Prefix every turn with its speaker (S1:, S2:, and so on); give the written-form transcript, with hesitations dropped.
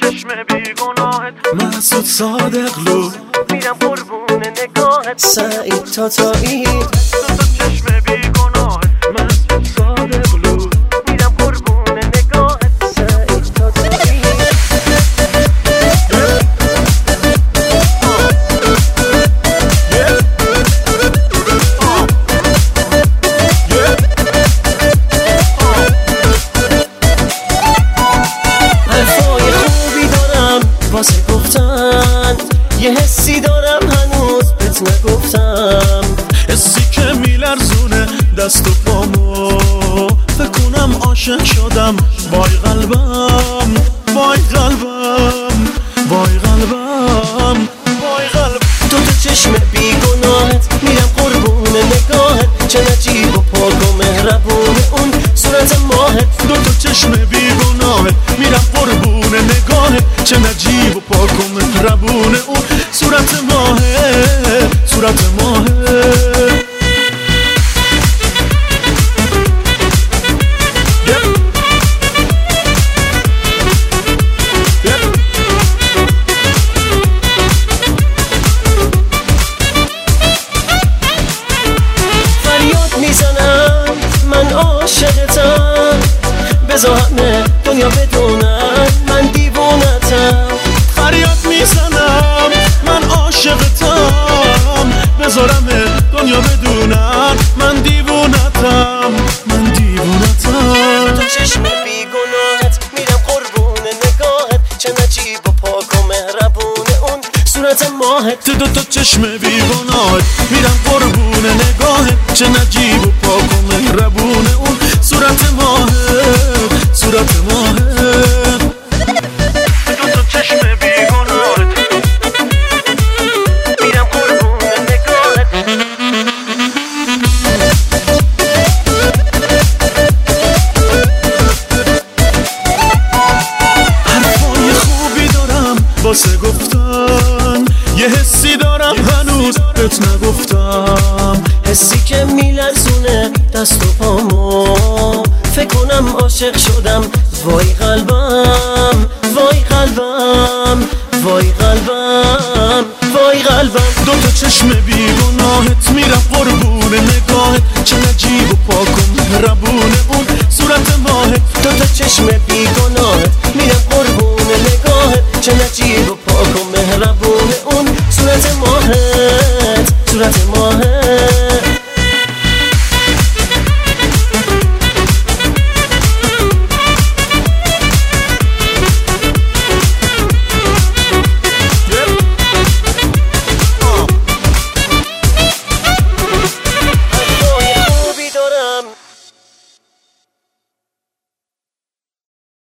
S1: چشم بیگناهت
S2: مسعود صادقلو
S1: میرم قربون نگاهت
S3: سعید تاتایی
S1: دو تا چشم بیگناهت
S2: مسعود صادقلو
S1: میرم قربون نگاهت
S3: سعید تاتایی حرفای خوبی دارم واسه گفتن، یه حسی دارم هنوز بهت نگفتم.
S2: حسی که میلرزونه دست و پامو، فکر کنم عاشق شدم. وای قلبم وای قلبم وای قلبم وای قلبم.
S3: تو چشم بیگناهت میرم قربون نگاهت، چه نجیب و پاک و مهربون اون صورت ماهت.
S2: دو تا چشم بیگناهت میرم قربون نگاهت، چه نجیب و پاک و مهربون اون صورت ماهت صورت ماهت.
S3: میزنم من عاشقتم، بذار همه دنیا بدونن من دیوونتم.
S2: فریاد میزنم من عاشقتم، بذارم دنیا بدونن من دیوونتم من دیوونتم.
S3: تو چشم بیگناهت میرم قربون نگاهت، چه نجیب و پاک و مهربون اون صورت ماهت.
S2: دو تا چشم بیگناهت میرم قربون نگاهت، چه نجیب و پاک و مهربون اون صورت ماهت صورت ماهت.
S1: دو تا چشم بیگناهت میرم قربون نگاهت
S2: حرفای خوبی دارم واسه گفتن، یه حسی دارم هنوز بهت نگفتم.
S3: حسی که میلرزونه دست و پامو، فکر کنم عاشق شدم. وای قلبم وای قلبم وای قلبم وای قلبم.
S2: دو تا چشم